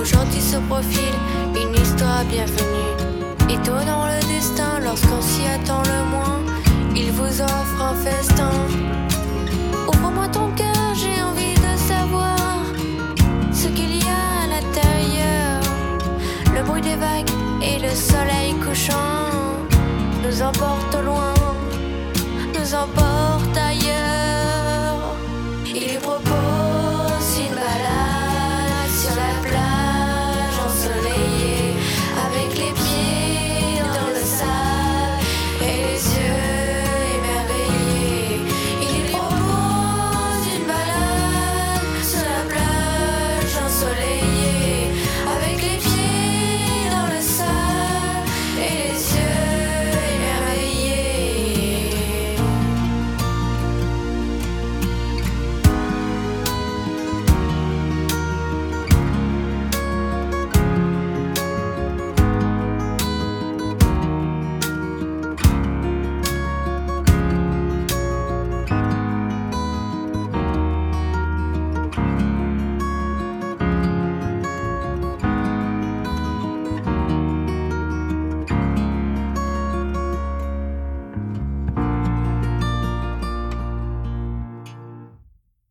Gentil se profile, une histoire bienvenue. Étonnant le destin, lorsqu'on s'y attend le moins, il vous offre un festin. Ouvre-moi ton cœur, j'ai envie de savoir ce qu'il y a à l'intérieur. Le bruit des vagues et le soleil couchant nous emporte loin, nous emporte ailleurs.